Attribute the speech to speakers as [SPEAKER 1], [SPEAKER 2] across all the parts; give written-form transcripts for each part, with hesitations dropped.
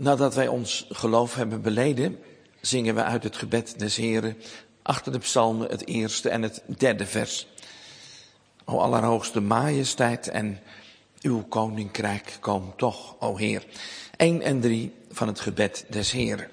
[SPEAKER 1] Nadat wij ons geloof hebben beleden, zingen we uit het gebed des Heren achter de psalmen het eerste en het derde vers. O allerhoogste majesteit en uw koninkrijk kom toch, o Heer. 1 en 3 van het gebed des Heren.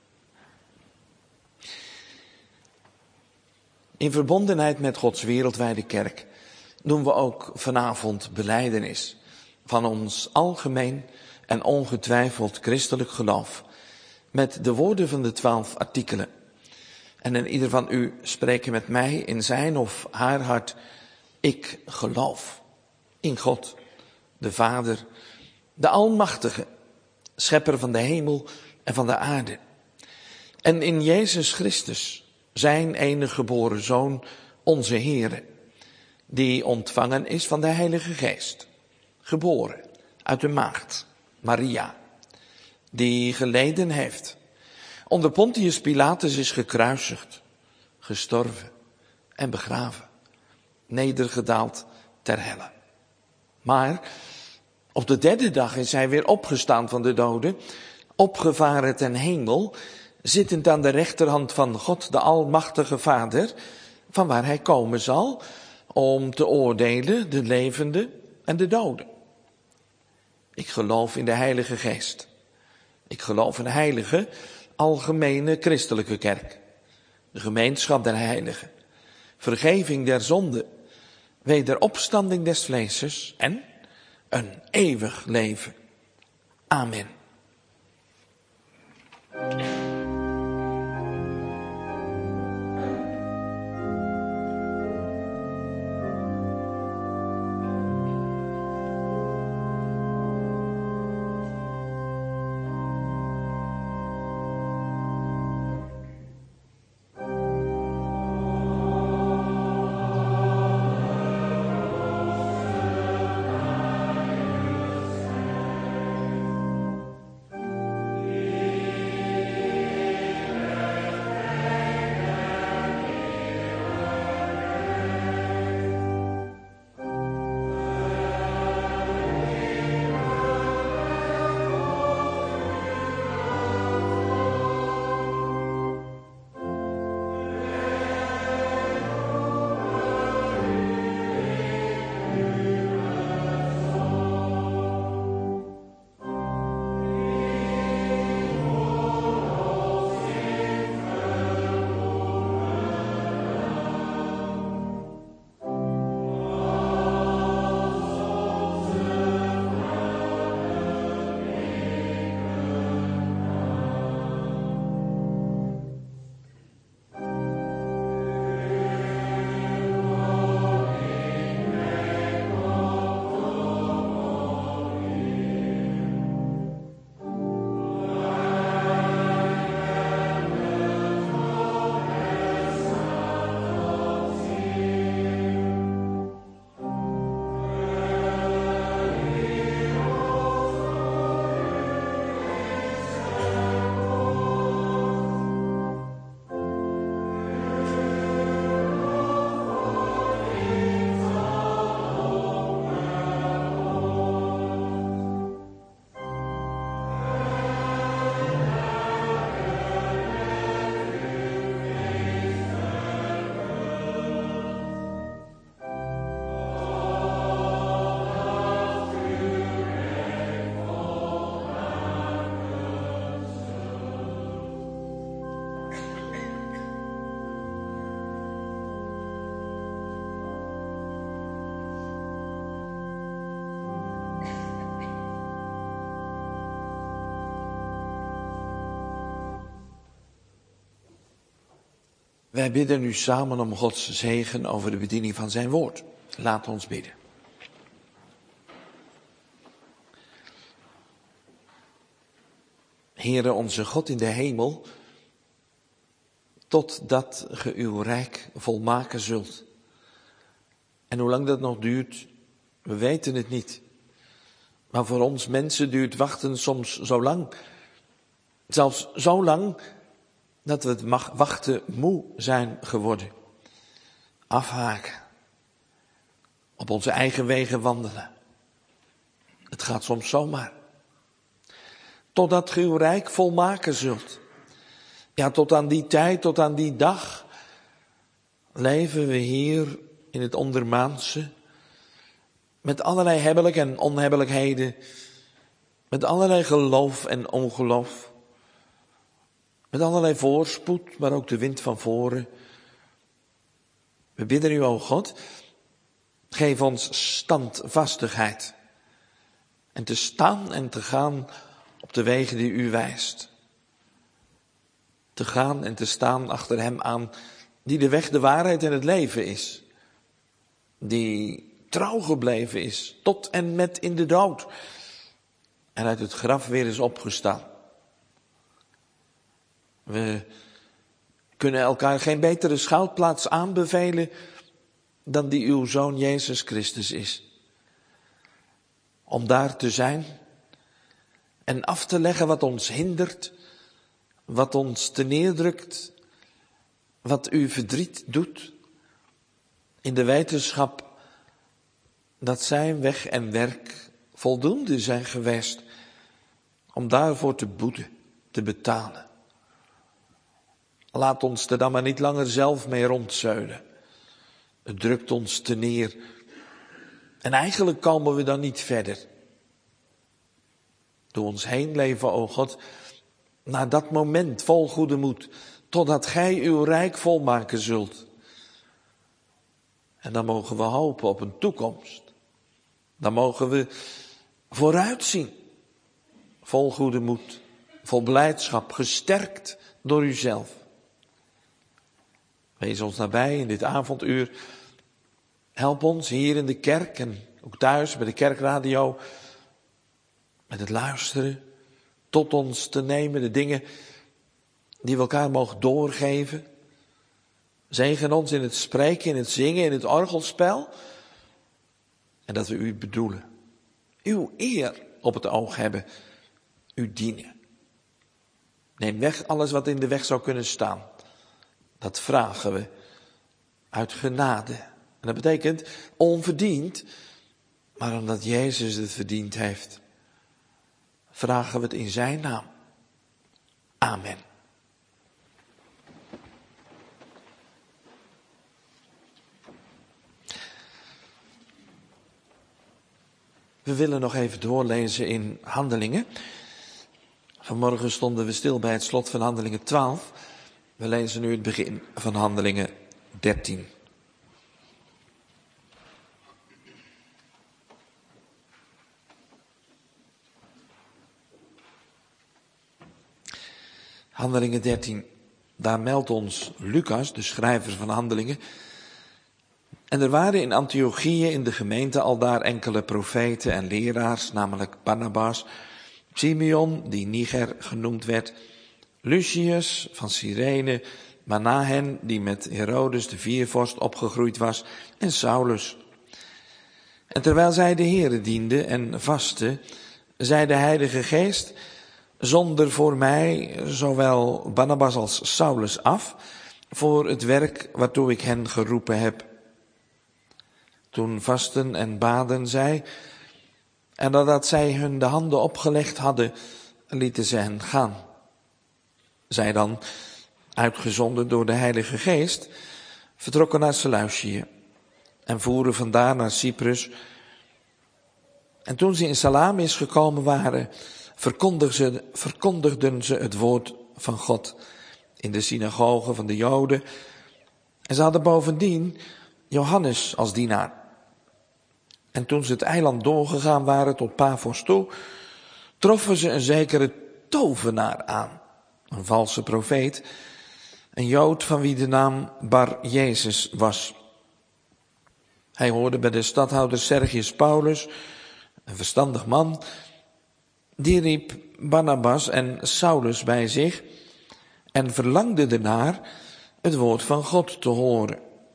[SPEAKER 1] In verbondenheid met Gods wereldwijde kerk doen we ook vanavond belijdenis van ons algemeen en ongetwijfeld christelijk geloof met de woorden van de 12 artikelen. En in ieder van u spreken met mij in zijn of haar hart: ik geloof in God, de Vader, de Almachtige, schepper van de hemel en van de aarde. En in Jezus Christus, zijn enige geboren Zoon, onze Heere, die ontvangen is van de Heilige Geest, geboren uit de maagd Maria, die geleden heeft, onder Pontius Pilatus is gekruisigd, gestorven en begraven, nedergedaald ter helle. Maar op de derde dag is hij weer opgestaan van de doden, opgevaren ten hemel, zittend aan de rechterhand van God, de Almachtige Vader, van waar hij komen zal om te oordelen de levenden en de doden. Ik geloof in de Heilige Geest. Ik geloof in de heilige, algemene christelijke kerk. De gemeenschap der heiligen. Vergeving der zonden. Wederopstanding des vleeses en een eeuwig leven. Amen. Wij bidden nu samen om Gods zegen over de bediening van zijn woord. Laat ons bidden. Heere onze God in de hemel, totdat ge uw rijk volmaken zult. En hoe lang dat nog duurt, we weten het niet. Maar voor ons mensen duurt wachten soms zo lang. Zelfs zo lang dat we het wachten moe zijn geworden. Afhaken. Op onze eigen wegen wandelen. Het gaat soms zomaar. totdat ge uw rijk volmaken zult. Ja, tot aan die tijd, tot aan die dag, leven we hier in het ondermaanse, met allerlei hebbelijk en onhebbelijkheden, met allerlei geloof en ongeloof, met allerlei voorspoed, maar ook de wind van voren. We bidden u, o God, geef ons standvastigheid en te staan en te gaan op de wegen die u wijst. Te gaan en te staan achter hem aan, die de weg, de waarheid en het leven is. Die trouw gebleven is, tot en met in de dood. En uit het graf weer is opgestaan. We kunnen elkaar geen betere schuilplaats aanbevelen dan die uw Zoon Jezus Christus is. Om daar te zijn en af te leggen wat ons hindert, wat ons teneerdrukt, wat u verdriet doet, in de wetenschap dat zijn weg en werk voldoende zijn geweest om daarvoor te boeten, te betalen. Laat ons er dan maar niet langer zelf mee rondzeulen. Het drukt ons te neer. En eigenlijk komen we dan niet verder. Doe ons heen leven, o God, naar dat moment vol goede moed, totdat gij uw rijk volmaken zult. En dan mogen we hopen op een toekomst. Dan mogen we vooruitzien, vol goede moed, vol blijdschap, gesterkt door uzelf. Wees ons nabij in dit avonduur. Help ons hier in de kerk en ook thuis bij de kerkradio met het luisteren, tot ons te nemen, de dingen die we elkaar mogen doorgeven. Zegen ons in het spreken, in het zingen, in het orgelspel. En dat we u bedoelen. Uw eer op het oog hebben. U dienen. Neem weg alles wat in de weg zou kunnen staan. Dat vragen we uit genade. En dat betekent onverdiend, maar omdat Jezus het verdiend heeft, vragen we het in zijn naam. Amen. We willen nog even doorlezen in Handelingen. Vanmorgen stonden we stil bij het slot van Handelingen 12. We lezen nu het begin van Handelingen 13. Handelingen 13, daar meldt ons Lucas, de schrijver van Handelingen. En er waren in Antiochië in de gemeente aldaar enkele profeten en leraars, namelijk Barnabas, Simeon, die Niger genoemd werd, Lucius van Cyrene, Manahen, die met Herodes de viervorst opgegroeid was, en Saulus. En terwijl zij de Here dienden en vasten, zei de Heilige Geest: zonder voor mij zowel Barnabas als Saulus af, voor het werk waartoe ik hen geroepen heb. Toen vasten en baden zij, en nadat zij hun de handen opgelegd hadden, lieten ze hen gaan. Zij dan, uitgezonden door de Heilige Geest, vertrokken naar Seleucië en voeren vandaar naar Cyprus. En toen ze in Salamis gekomen waren, verkondigden ze het woord van God in de synagogen van de Joden. En ze hadden bovendien Johannes als dienaar. En toen ze het eiland doorgegaan waren tot Paphos toe, troffen ze een zekere tovenaar aan, een valse profeet, een Jood van wie de naam Bar Jezus was. Hij hoorde bij de stadhouder Sergius Paulus, een verstandig man. Die riep Barnabas en Saulus bij zich en verlangde ernaar het woord van God te horen.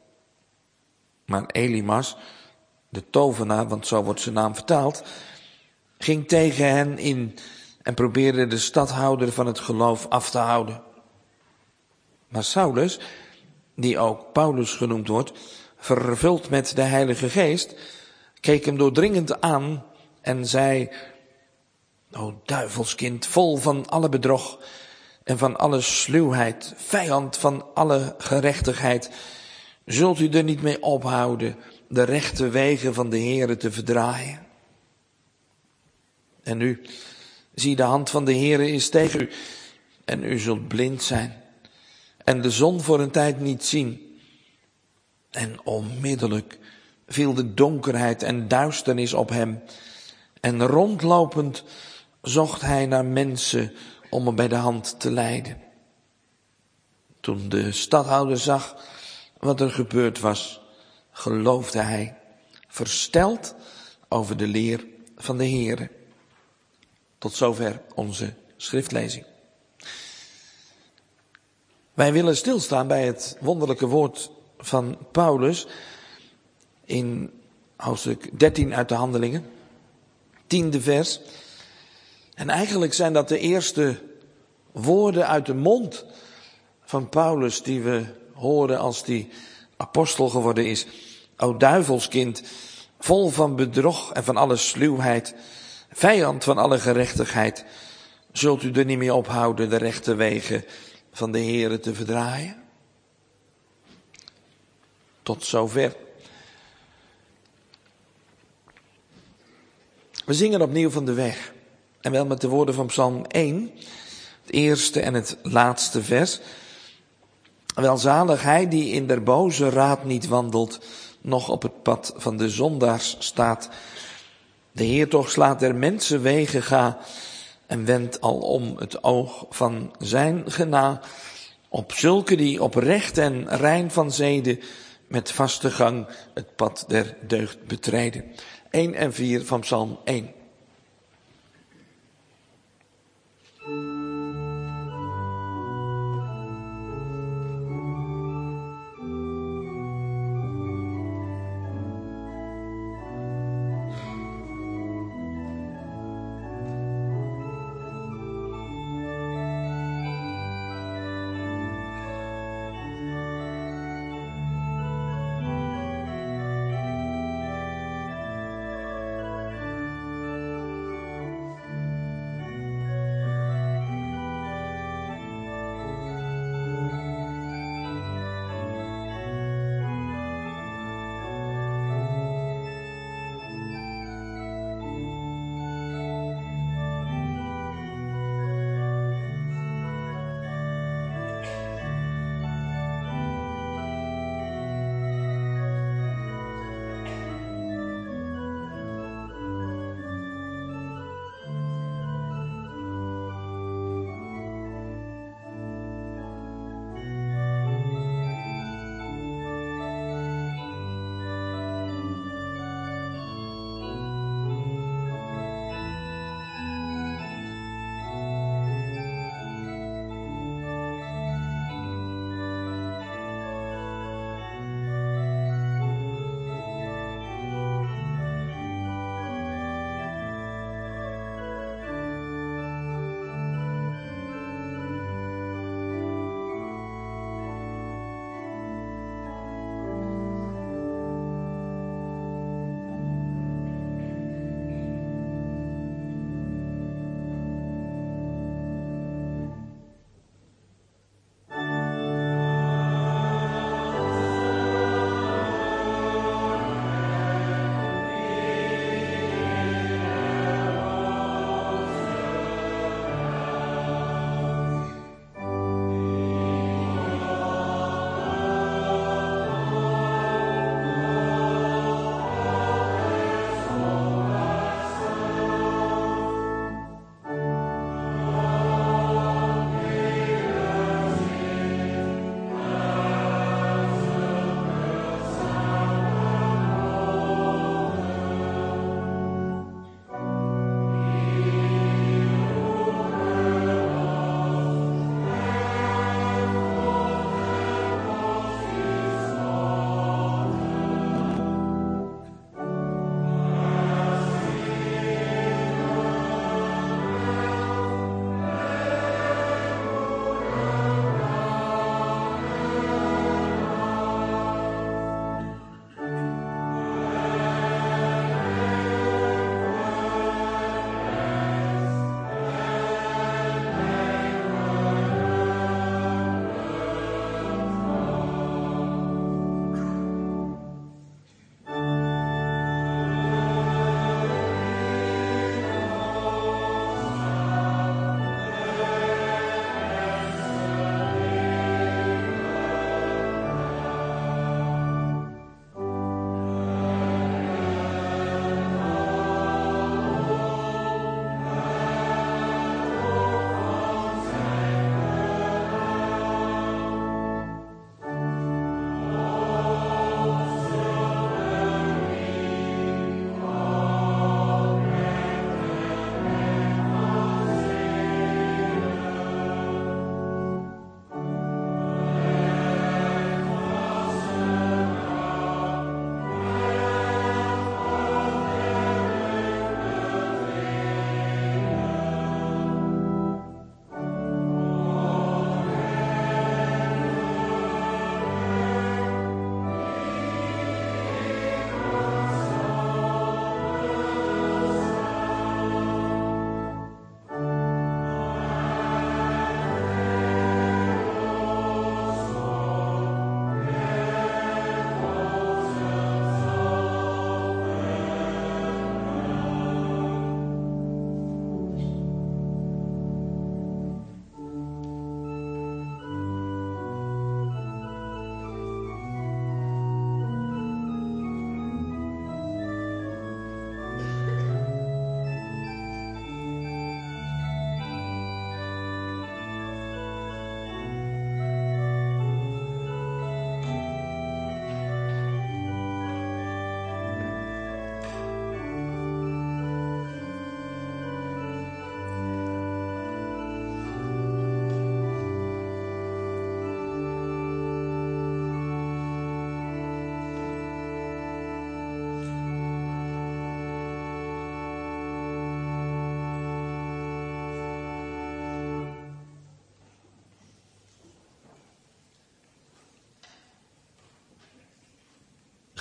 [SPEAKER 1] Maar Elimas, de tovenaar, want zo wordt zijn naam vertaald, ging tegen hen in en probeerde de stadhouder van het geloof af te houden. Maar Saulus, die ook Paulus genoemd wordt, vervuld met de Heilige Geest, keek hem doordringend aan en zei: O duivelskind, vol van alle bedrog en van alle sluwheid, vijand van alle gerechtigheid, zult u er niet mee ophouden de rechte wegen van de Heere te verdraaien? En nu, zie, de hand van de Heere is tegen u en u zult blind zijn en de zon voor een tijd niet zien. En onmiddellijk viel de donkerheid en duisternis op hem en rondlopend zocht hij naar mensen om hem bij de hand te leiden. Toen de stadhouder zag wat er gebeurd was, geloofde hij, versteld over de leer van de Heere. Tot zover onze schriftlezing. Wij willen stilstaan bij het wonderlijke woord van Paulus in hoofdstuk 13 uit de Handelingen, 10e vers. En eigenlijk zijn dat de eerste woorden uit de mond van Paulus die we horen als die apostel geworden is. O duivelskind, vol van bedrog en van alle sluwheid, vijand van alle gerechtigheid, zult u er niet mee ophouden de rechte wegen van de Heere te verdraaien? Tot zover. We zingen opnieuw van de weg. En wel met de woorden van Psalm 1, het eerste en het laatste vers. Welzalig hij die in der boze raad niet wandelt, noch op het pad van de zondaars staat. De Heer toch slaat der mensen wegen ga en wendt alom het oog van zijn gena op zulke die oprecht en rein van zeden met vaste gang het pad der deugd betreden. 1 en 4 van Psalm 1.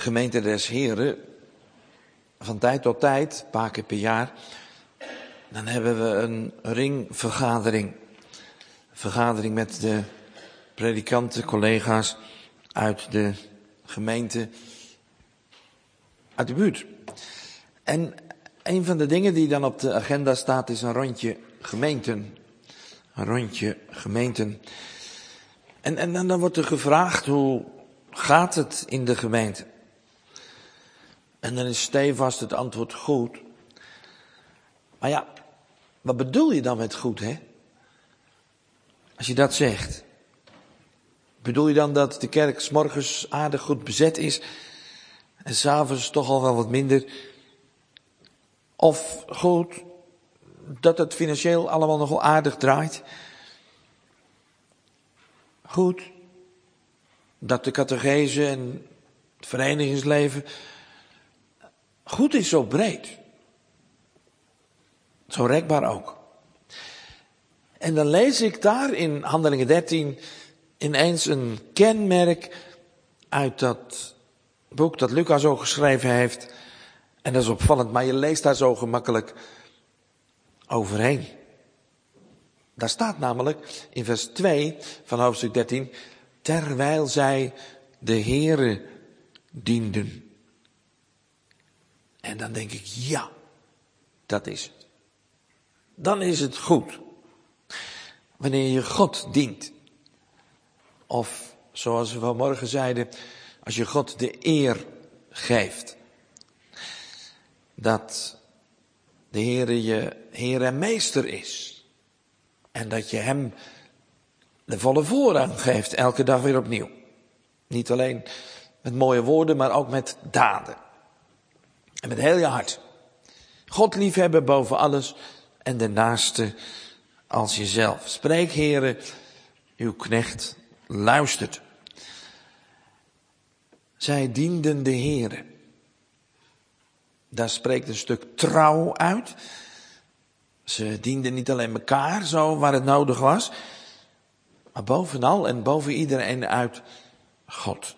[SPEAKER 1] gemeente des Heren, van tijd tot tijd, een paar keer per jaar, dan hebben we een ringvergadering. Een vergadering met de predikanten, collega's uit de gemeente, uit de buurt. En een van de dingen die dan op de agenda staat is een rondje gemeenten. Een rondje gemeenten. En dan wordt er gevraagd, hoe gaat het in de gemeente? En dan is stevast het antwoord goed. Maar ja, wat bedoel je dan met goed, hè? Als je dat zegt. Bedoel je dan dat de kerk 's morgens aardig goed bezet is en 's avonds toch al wel wat minder? Of goed, dat het financieel allemaal nogal aardig draait? Goed, dat de catechese en het verenigingsleven goed is, zo breed. Zo rekbaar ook. En dan lees ik daar in Handelingen 13 ineens een kenmerk uit dat boek dat Lucas ook geschreven heeft. En dat is opvallend, maar je leest daar zo gemakkelijk overheen. Daar staat namelijk in vers 2 van hoofdstuk 13, terwijl zij de Heere dienden. En dan denk ik, ja, dat is het. Dan is het goed. Wanneer je God dient. Of, zoals we vanmorgen zeiden, als je God de eer geeft. Dat de Heere je Heer en Meester is. En dat je hem de volle voorrang geeft, elke dag weer opnieuw. Niet alleen met mooie woorden, maar ook met daden. En met heel je hart. God liefhebben boven alles en de naaste als jezelf. Spreek, Heere, uw knecht luistert. Zij dienden de Heere. Daar spreekt een stuk trouw uit. Ze dienden niet alleen elkaar zo waar het nodig was, maar bovenal en boven iedereen uit God.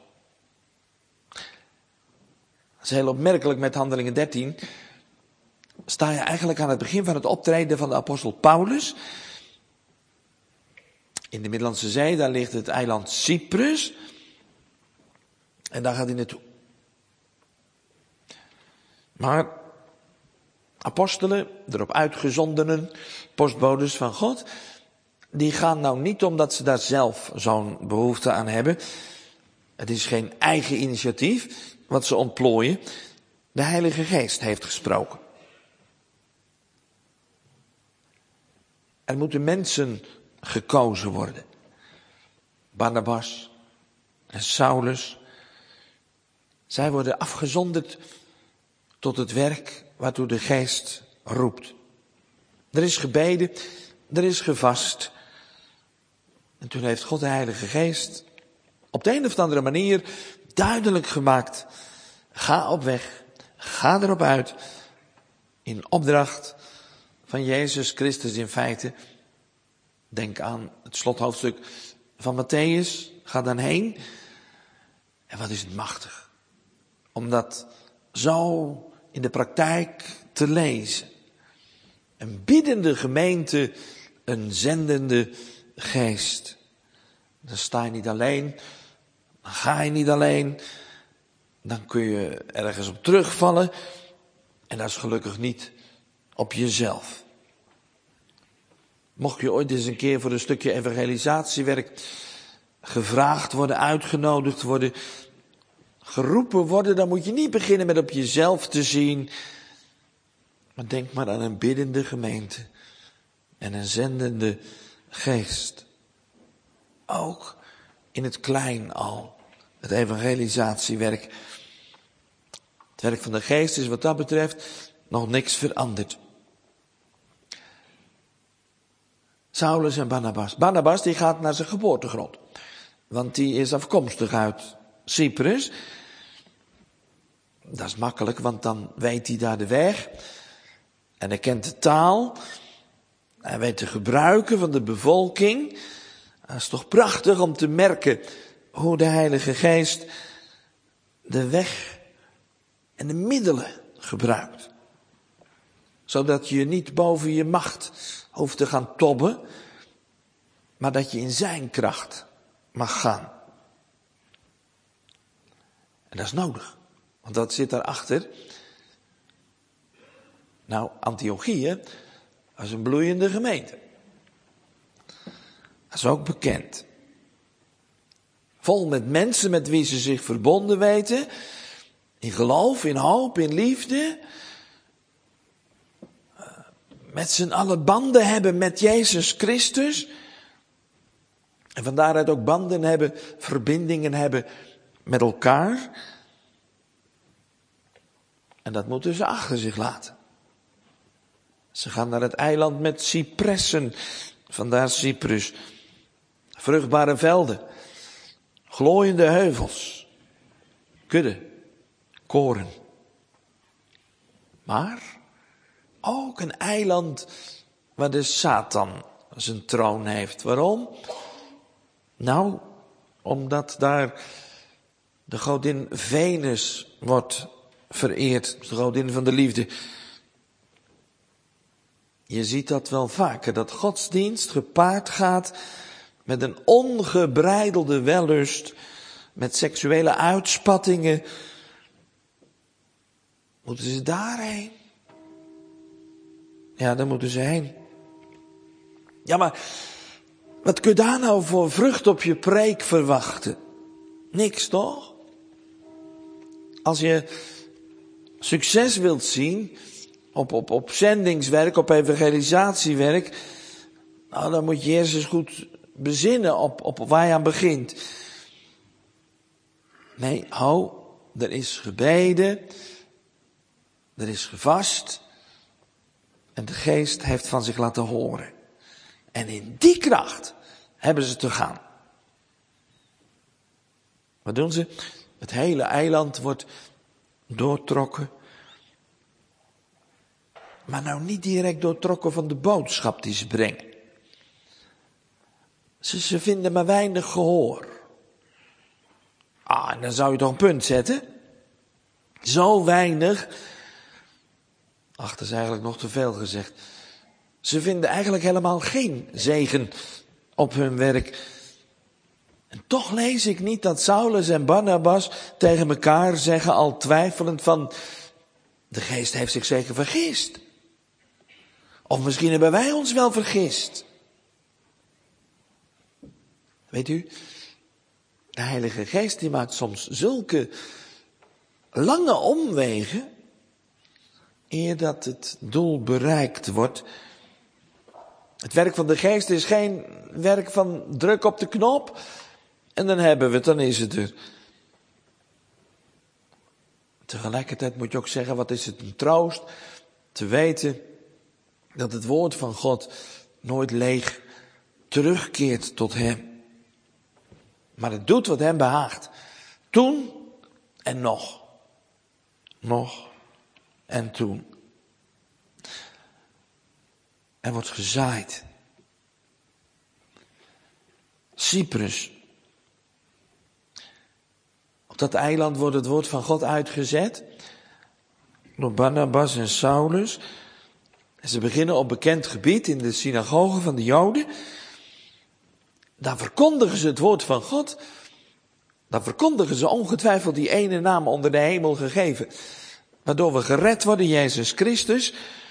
[SPEAKER 1] Dat is heel opmerkelijk met Handelingen 13. Sta je eigenlijk aan het begin van het optreden van de apostel Paulus. In de Middellandse Zee, daar ligt het eiland Cyprus. En daar gaat hij naartoe. Maar apostelen, erop uitgezondenen, postbodes van God, die gaan nou niet omdat ze daar zelf zo'n behoefte aan hebben. Het is geen eigen initiatief wat ze ontplooien. De Heilige Geest heeft gesproken. Er moeten mensen gekozen worden. Barnabas en Saulus. Zij worden afgezonderd tot het werk waartoe de Geest roept. Er is gebeden, er is gevast. En toen heeft God de Heilige Geest op de een of andere manier duidelijk gemaakt. Ga op weg, ga erop uit. In opdracht van Jezus Christus in feite. Denk aan het slothoofdstuk van Matthäus. Ga dan heen. En wat is het machtig. Om dat zo in de praktijk te lezen. Een biddende gemeente, een zendende geest. Dan sta je niet alleen, dan ga je niet alleen. Dan kun je ergens op terugvallen. En dat is gelukkig niet op jezelf. Mocht je ooit eens een keer voor een stukje evangelisatiewerk gevraagd worden, uitgenodigd worden, geroepen worden, dan moet je niet beginnen met op jezelf te zien. Maar denk maar aan een biddende gemeente en een zendende geest. Ook in het klein al, het evangelisatiewerk. Het werk van de geest is wat dat betreft nog niks veranderd. Saulus en Barnabas. Barnabas die gaat naar zijn geboortegrond. Want die is afkomstig uit Cyprus. Dat is makkelijk, want dan weet hij daar de weg. En hij kent de taal. Hij weet de gebruiken van de bevolking. Dat is toch prachtig om te merken hoe de Heilige Geest de weg en de middelen gebruikt. Zodat je niet boven je macht hoeft te gaan tobben, maar dat je in zijn kracht mag gaan. En dat is nodig, want dat zit daarachter. Nou, Antiochië was een bloeiende gemeente. Dat is ook bekend. Vol met mensen met wie ze zich verbonden weten. In geloof, in hoop, in liefde. Met z'n allen banden hebben met Jezus Christus. En van daaruit ook banden hebben, verbindingen hebben met elkaar. En dat moeten ze achter zich laten. Ze gaan naar het eiland met cipressen. Vandaar Cyprus. Vruchtbare velden. Glooiende heuvels. Kudde. Koren. Maar ook een eiland waar de Satan zijn troon heeft. Waarom? Nou, omdat daar de godin Venus wordt vereerd. De godin van de liefde. Je ziet dat wel vaker, dat godsdienst gepaard gaat met een ongebreidelde wellust, met seksuele uitspattingen. Moeten ze daarheen? Ja, daar moeten ze heen. Ja, maar wat kun je daar nou voor vrucht op je preek verwachten? Niks, toch? Als je succes wilt zien op zendingswerk, op evangelisatiewerk, nou, dan moet je eerst eens goed bezinnen op waar je aan begint. Nee, er is gebeden, er is gevast en de geest heeft van zich laten horen. En in die kracht hebben ze te gaan. Wat doen ze? Het hele eiland wordt doortrokken. Maar nou niet direct doortrokken van de boodschap die ze brengen. Ze vinden maar weinig gehoor. En dan zou je toch een punt zetten? Zo weinig. Dat is eigenlijk nog te veel gezegd. Ze vinden eigenlijk helemaal geen zegen op hun werk. En toch lees ik niet dat Saulus en Barnabas tegen elkaar zeggen, al twijfelend van, de geest heeft zich zeker vergist. Of misschien hebben wij ons wel vergist. Weet u, de Heilige Geest die maakt soms zulke lange omwegen, eer dat het doel bereikt wordt. Het werk van de Geest is geen werk van druk op de knop en dan hebben we het, dan is het er. Tegelijkertijd moet je ook zeggen, wat is het een troost te weten dat het woord van God nooit leeg terugkeert tot hem. Maar het doet wat hem behaagt. Toen en nog. Nog en toen. Er wordt gezaaid. Cyprus. Op dat eiland wordt het woord van God uitgezet. Door Barnabas en Saulus. En ze beginnen op bekend gebied in de synagogen van de Joden. Daar verkondigen ze het woord van God. Daar verkondigen ze ongetwijfeld die ene naam onder de hemel gegeven. Waardoor we gered worden, Jezus Christus.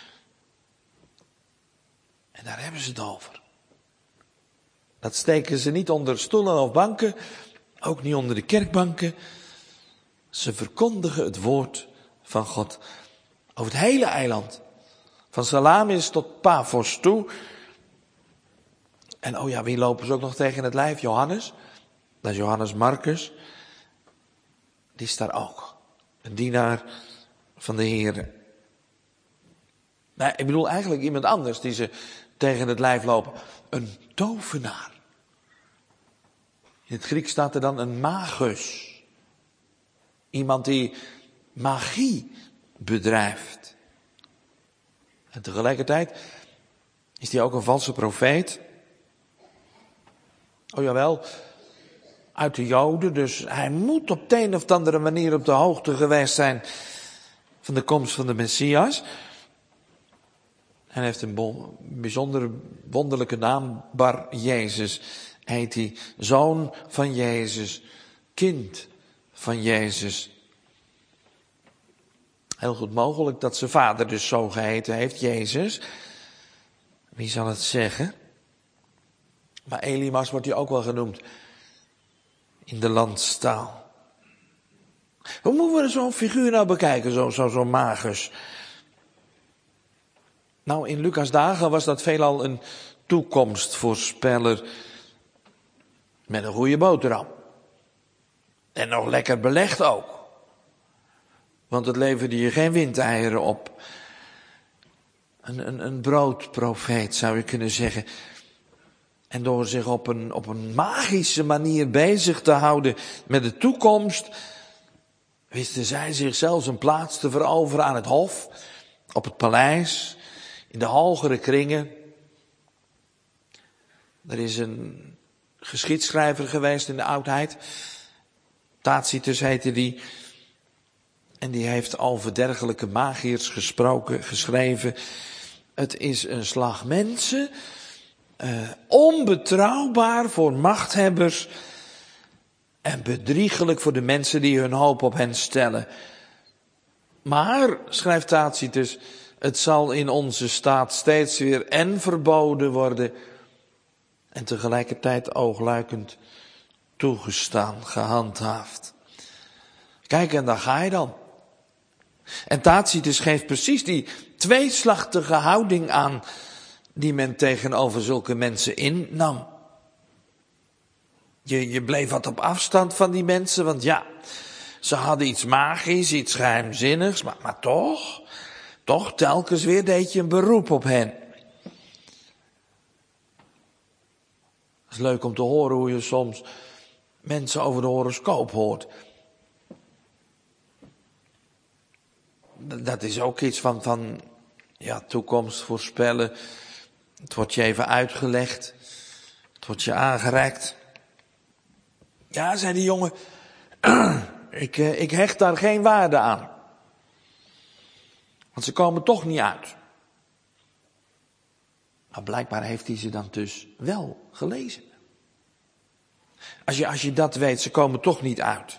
[SPEAKER 1] En daar hebben ze het over. Dat steken ze niet onder stoelen of banken. Ook niet onder de kerkbanken. Ze verkondigen het woord van God. Over het hele eiland. Van Salamis tot Paphos toe. En wie lopen ze ook nog tegen het lijf? Johannes. Dat is Johannes Marcus. Die is daar ook. Een dienaar van de Heere. Nee, ik bedoel eigenlijk iemand anders die ze tegen het lijf lopen. Een tovenaar. In het Grieks staat er dan een magus. Iemand die magie bedrijft. En tegelijkertijd is hij ook een valse profeet. Jawel, uit de Joden, dus hij moet op de een of andere manier op de hoogte geweest zijn van de komst van de Messias. Hij heeft een bijzondere, wonderlijke naam, Bar Jezus heet hij. Zoon van Jezus, kind van Jezus. Heel goed mogelijk dat zijn vader dus zo geheten heeft, Jezus. Wie zal het zeggen? Maar Elimas wordt hij ook wel genoemd in de landstaal. Hoe moeten we zo'n figuur nou bekijken, zo'n magus? Nou, in Lucas' dagen was dat veelal een toekomstvoorspeller met een goede boterham. En nog lekker belegd ook. Want het leverde je geen windeieren op. Een broodprofeet zou je kunnen zeggen. En door zich op een magische manier bezig te houden met de toekomst, wisten zij zich zelfs een plaats te veroveren aan het hof, op het paleis, in de hogere kringen. Er is een geschiedschrijver geweest in de oudheid, Tacitus heette die, en die heeft over dergelijke magiërs gesproken, geschreven. Het is een slag mensen, onbetrouwbaar voor machthebbers en bedriegelijk voor de mensen die hun hoop op hen stellen. Maar, schrijft Tacitus, het zal in onze staat steeds weer en verboden worden en tegelijkertijd oogluikend toegestaan, gehandhaafd. Kijk, en daar ga je dan. En Tacitus geeft precies die tweeslachtige houding aan die men tegenover zulke mensen innam. Je bleef wat op afstand van die mensen, want ja, ze hadden iets magisch, iets geheimzinnigs, maar toch telkens weer deed je een beroep op hen. Het is leuk om te horen hoe je soms mensen over de horoscoop hoort. Dat is ook iets van toekomst voorspellen. Het wordt je even uitgelegd. Het wordt je aangereikt. Ja, zei die jongen, ik hecht daar geen waarde aan. Want ze komen toch niet uit. Maar blijkbaar heeft hij ze dan dus wel gelezen. Als je dat weet, ze komen toch niet uit.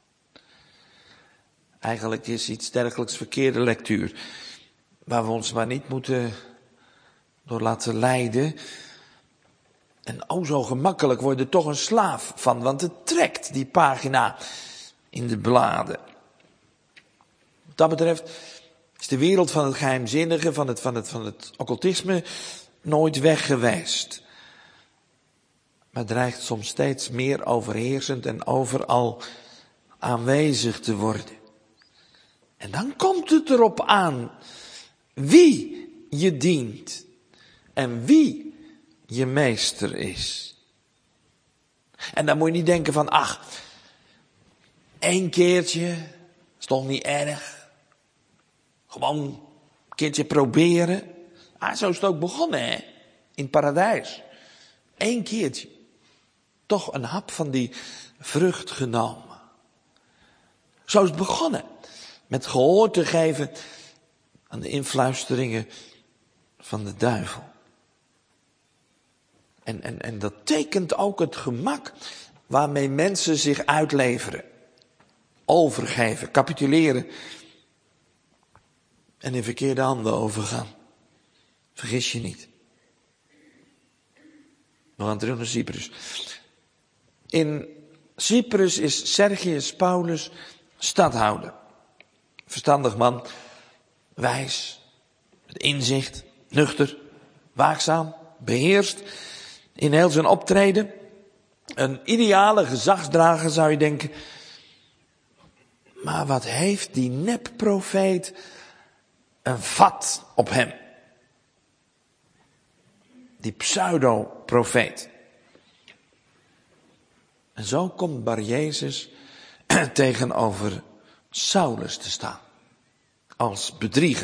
[SPEAKER 1] Eigenlijk is iets dergelijks verkeerde lectuur. Waar we ons maar niet moeten door laten leiden. En zo gemakkelijk word je er toch een slaaf van. Want het trekt die pagina in de bladen. Wat dat betreft is de wereld van het geheimzinnige, van het occultisme nooit weg geweest. Maar dreigt soms steeds meer overheersend en overal aanwezig te worden. En dan komt het erop aan wie je dient en wie je meester is. En dan moet je niet denken van, 1 keertje, is toch niet erg. Gewoon een keertje proberen. Zo is het ook begonnen, hè, in het paradijs. 1 keertje. Toch een hap van die vrucht genomen. Zo is het begonnen. Met gehoor te geven aan de influisteringen van de duivel. En dat tekent ook het gemak waarmee mensen zich uitleveren. Overgeven, capituleren. En in verkeerde handen overgaan. Vergis je niet. We gaan terug naar Cyprus. In Cyprus is Sergius Paulus stadhouder. Verstandig man, wijs, met inzicht, nuchter, waakzaam, beheerst in heel zijn optreden. Een ideale gezagsdrager zou je denken. Maar wat heeft die nepprofeet een vat op hem? Die pseudo-profeet. En zo komt Bar Jezus tegenover Saulus te staan. Als bedrieger.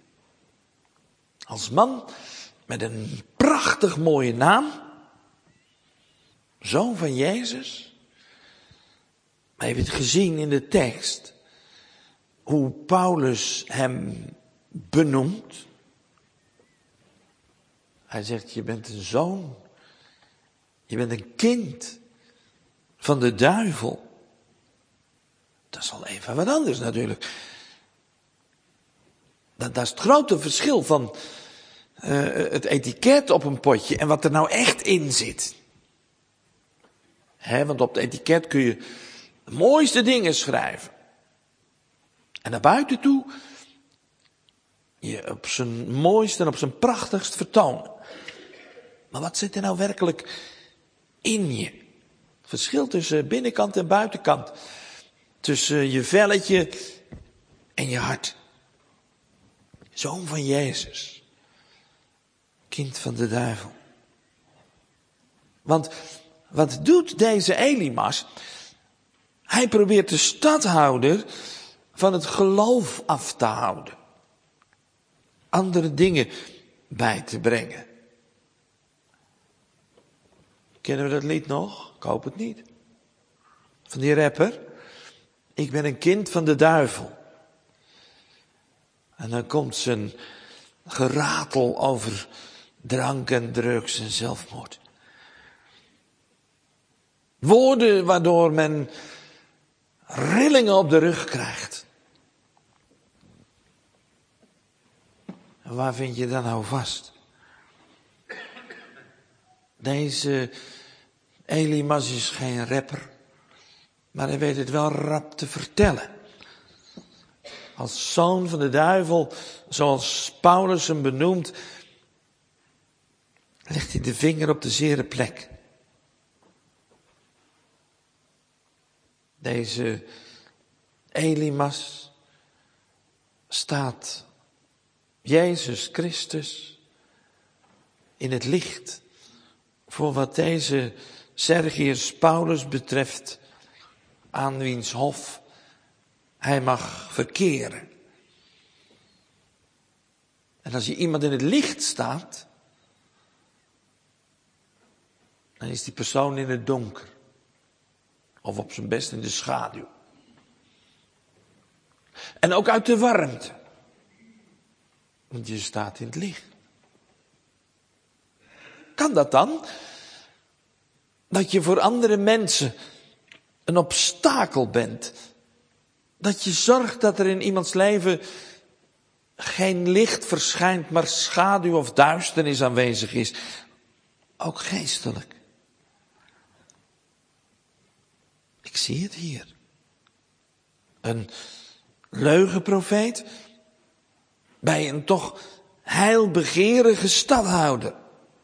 [SPEAKER 1] Als man met een prachtig mooie naam. Zoon van Jezus. Maar je hebt het gezien in de tekst. hoe Paulus hem benoemt. Hij zegt, je bent een zoon. Je bent een kind van de duivel. Dat is al even wat anders natuurlijk. Dat is het grote verschil van het etiket op een potje en wat er nou echt in zit. Want op het etiket kun je de mooiste dingen schrijven. En naar buiten toe je op zijn mooist en op zijn prachtigst vertonen. Maar wat zit er nou werkelijk in je? Het verschil tussen binnenkant en buitenkant. Tussen je velletje en je hart. Zoon van Jezus. Kind van de duivel. Want wat doet deze Elimas? Hij probeert de stadhouder van het geloof af te houden. Andere dingen bij te brengen. Kennen we dat lied nog? Ik hoop het niet. Van die rapper. Ik ben een kind van de duivel. En dan komt zijn geratel over drank en drugs en zelfmoord. Woorden waardoor men rillingen op de rug krijgt. En waar vind je dat nou vast? Deze Elimas is geen rapper, maar hij weet het wel rap te vertellen. Als zoon van de duivel, zoals Paulus hem benoemt, legt hij de vinger op de zere plek. Deze Elimas staat Jezus Christus in het licht voor wat deze Sergius Paulus betreft, aan wiens hof hij mag verkeren. En als je iemand in het licht staat, dan is die persoon in het donker. Of op zijn best in de schaduw. En ook uit de warmte. Want je staat in het licht. Kan dat dan? Dat je voor andere mensen een obstakel bent. Dat je zorgt dat er in iemands leven geen licht verschijnt, maar schaduw of duisternis aanwezig is. Ook geestelijk. Ik zie het hier. Een leugenprofeet bij een toch heilbegerige stadhouder.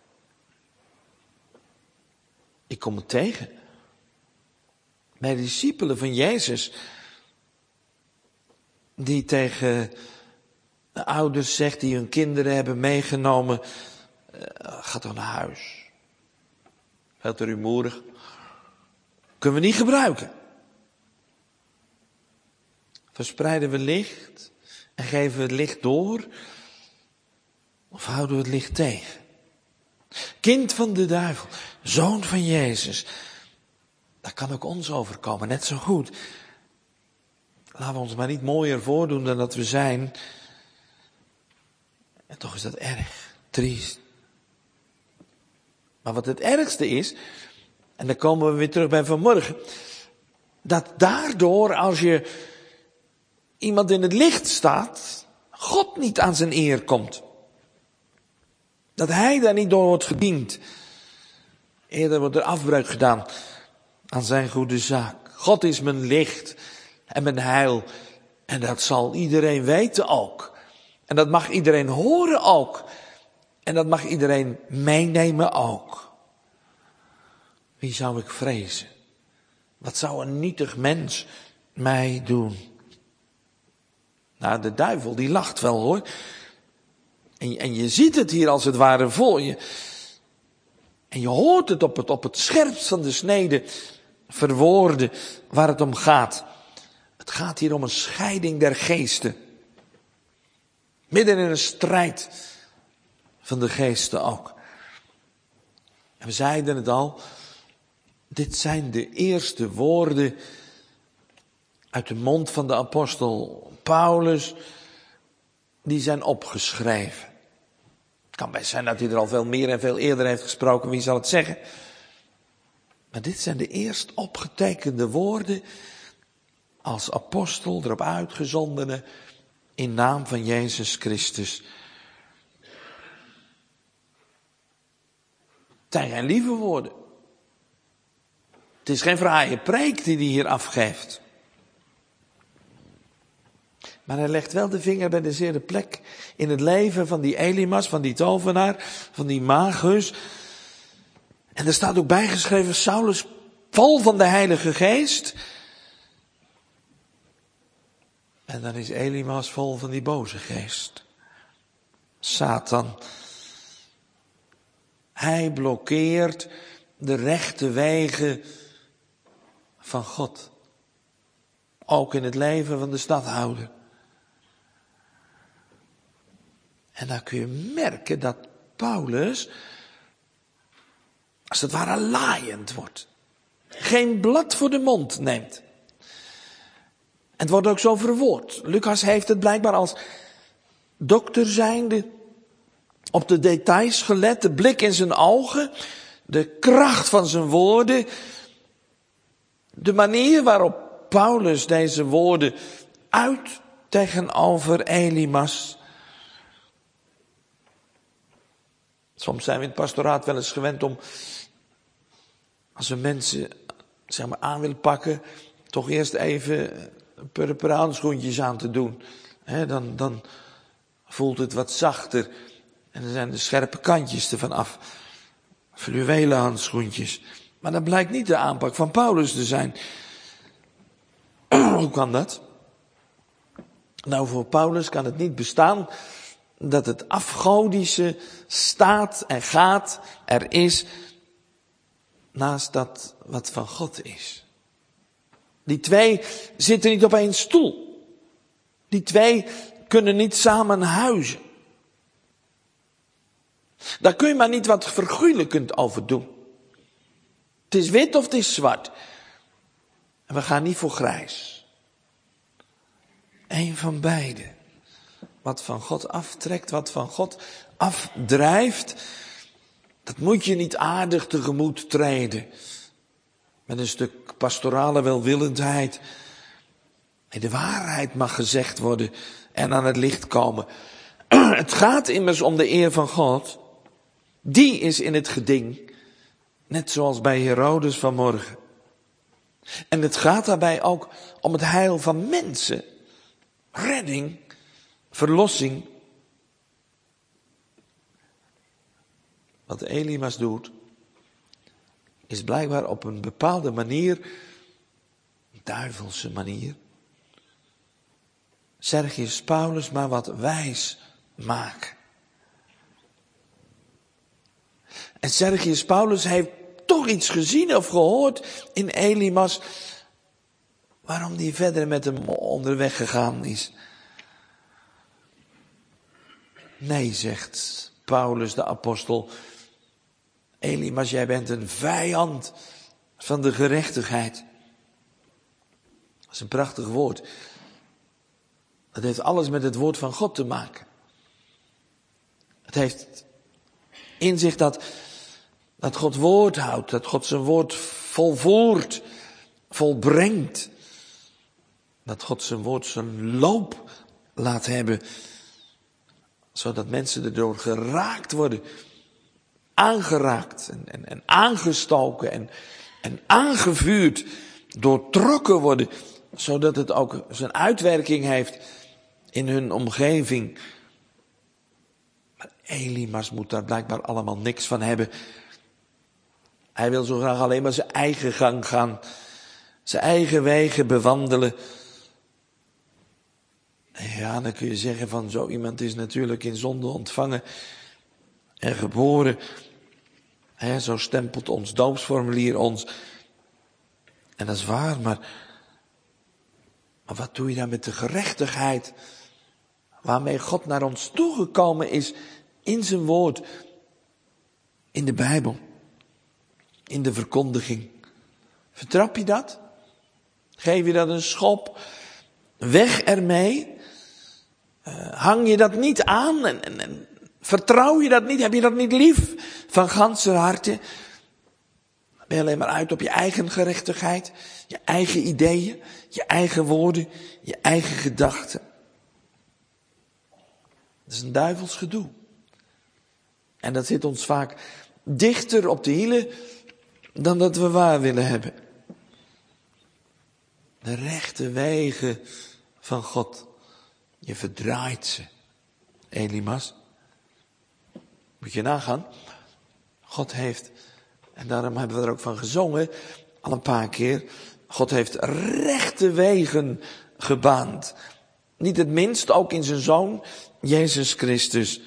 [SPEAKER 1] Ik kom het tegen. Bij de discipelen van Jezus, die tegen de ouders zegt die hun kinderen hebben meegenomen, ga toch naar huis. Veel te rumoerig. Kunnen we niet gebruiken. Verspreiden we licht en geven we het licht door, of houden we het licht tegen? Kind van de duivel, zoon van Jezus. Dat kan ook ons overkomen, net zo goed. Laten we ons maar niet mooier voordoen dan dat we zijn. En toch is dat erg, triest. Maar wat het ergste is, en dan komen we weer terug bij vanmorgen, dat daardoor als je iemand in het licht staat, God niet aan zijn eer komt. Dat hij daar niet door wordt gediend. Eerder wordt er afbreuk gedaan aan zijn goede zaak. God is mijn licht en mijn heil. En dat zal iedereen weten ook. En dat mag iedereen horen ook. En dat mag iedereen meenemen ook. Wie zou ik vrezen? Wat zou een nietig mens mij doen? Nou, de duivel die lacht wel hoor. En je ziet het hier als het ware voor je. En je hoort het op het scherpst van de snede verwoorden waar het om gaat. Het gaat hier om een scheiding der geesten. Midden in een strijd van de geesten ook. En we zeiden het al. Dit zijn de eerste woorden uit de mond van de apostel Paulus, die zijn opgeschreven. Het kan best zijn dat hij er al veel meer en veel eerder heeft gesproken, wie zal het zeggen. Maar dit zijn de eerst opgetekende woorden als apostel, erop uitgezondene, in naam van Jezus Christus. Het zijn geen lieve woorden. Het is geen fraaie preek die hij hier afgeeft. Maar hij legt wel de vinger bij de zere plek in het leven van die Elimas, van die tovenaar, van die magus. En er staat ook bijgeschreven, Saulus vol van de Heilige Geest. En dan is Elimas vol van die boze geest. Satan. Hij blokkeert de rechte wegen van God. Ook in het leven van de stadhouder. En dan kun je merken dat Paulus, als het ware laaiend wordt. Geen blad voor de mond neemt. En het wordt ook zo verwoord. Lucas heeft het blijkbaar als dokter zijnde op de details gelet, de blik in zijn ogen, de kracht van zijn woorden, de manier waarop Paulus deze woorden uit tegenover Elimas. Soms zijn we in het pastoraat wel eens gewend om, als we mensen aan willen pakken, toch eerst even purperen handschoentjes aan te doen. Dan voelt het wat zachter. En dan zijn de scherpe kantjes ervan af. Fluwelen handschoentjes. Maar dat blijkt niet de aanpak van Paulus te zijn. Hoe kan dat? Nou, voor Paulus kan het niet bestaan dat het afgodische staat en gaat er is naast dat wat van God is. Die twee zitten niet op één stoel. Die twee kunnen niet samen huizen. Daar kun je maar niet wat vergoeilijkend over doen. Het is wit of het is zwart. En we gaan niet voor grijs. Eén van beide. Wat van God aftrekt, wat van God afdrijft, dat moet je niet aardig tegemoet treden. Met een stuk pastorale welwillendheid. Nee, de waarheid mag gezegd worden en aan het licht komen. Het gaat immers om de eer van God. Die is in het geding. Net zoals bij Herodes vanmorgen. En het gaat daarbij ook om het heil van mensen. Redding, verlossing. Wat Elimas doet, is blijkbaar op een bepaalde manier, een duivelse manier, Sergius Paulus maar wat wijs maken. En Sergius Paulus heeft toch iets gezien of gehoord in Elimas, waarom die verder met hem onderweg gegaan is. Nee, zegt Paulus de apostel, Elimas, jij bent een vijand van de gerechtigheid. Dat is een prachtig woord. Het heeft alles met het woord van God te maken. Het heeft in zich dat God woord houdt, dat God zijn woord volvoert, volbrengt. Dat God zijn woord zijn loop laat hebben, zodat mensen erdoor geraakt worden, aangeraakt en aangestoken en aangevuurd, doortrokken worden, zodat het ook zijn uitwerking heeft in hun omgeving. Maar Elimas moet daar blijkbaar allemaal niks van hebben. Hij wil zo graag alleen maar zijn eigen gang gaan, zijn eigen wegen bewandelen. Ja, dan kun je zeggen van zo iemand is natuurlijk in zonde ontvangen en geboren. Zo stempelt ons doopsformulier ons. En dat is waar, maar wat doe je dan met de gerechtigheid waarmee God naar ons toegekomen is in zijn woord, in de Bijbel, in de verkondiging? Vertrap je dat? Geef je dat een schop? Weg ermee? Hang je dat niet aan en vertrouw je dat niet? Heb je dat niet lief van ganser harte? Ben je alleen maar uit op je eigen gerechtigheid, je eigen ideeën, je eigen woorden, je eigen gedachten? Dat is een duivels gedoe. En dat zit ons vaak dichter op de hielen dan dat we waar willen hebben. De rechte wegen van God. Je verdraait ze. Elimas. Moet je nagaan. God heeft, en daarom hebben we er ook van gezongen, al een paar keer. God heeft rechte wegen gebaand. Niet het minst, ook in zijn Zoon, Jezus Christus.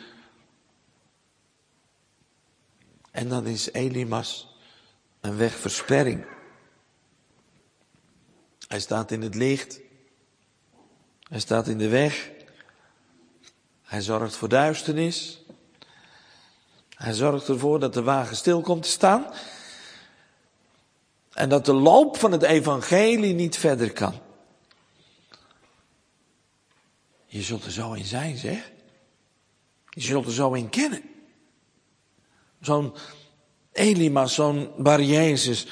[SPEAKER 1] En dan is Elimas een wegversperring. Hij staat in het licht. Hij staat in de weg. Hij zorgt voor duisternis. Hij zorgt ervoor dat de wagen stil komt te staan. En dat de loop van het evangelie niet verder kan. Je zult er zo in zijn, zeg. Je zult er zo in kennen. Zo'n Elimas, zo'n Bar Jezus.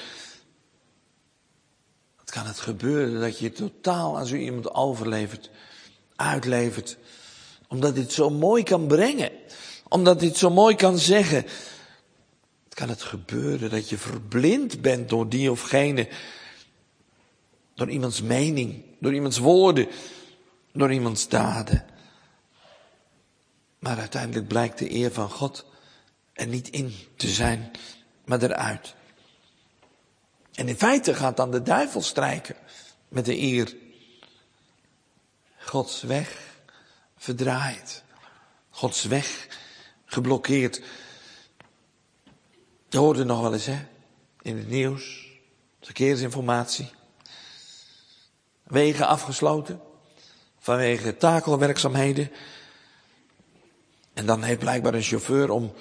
[SPEAKER 1] Het kan het gebeuren dat je totaal aan zo iemand overlevert, uitlevert. Omdat hij het zo mooi kan brengen. Omdat hij het zo mooi kan zeggen. Het kan het gebeuren dat je verblind bent door die of gene. Door iemands mening, door iemands woorden, door iemands daden. Maar uiteindelijk blijkt de eer van God er niet in te zijn, maar eruit. En in feite gaat dan de duivel strijken met de eer. Gods weg verdraaid. Gods weg geblokkeerd. Je hoorde nog wel eens, hè, in het nieuws, verkeersinformatie. Wegen afgesloten vanwege takelwerkzaamheden. En dan heeft blijkbaar een chauffeur om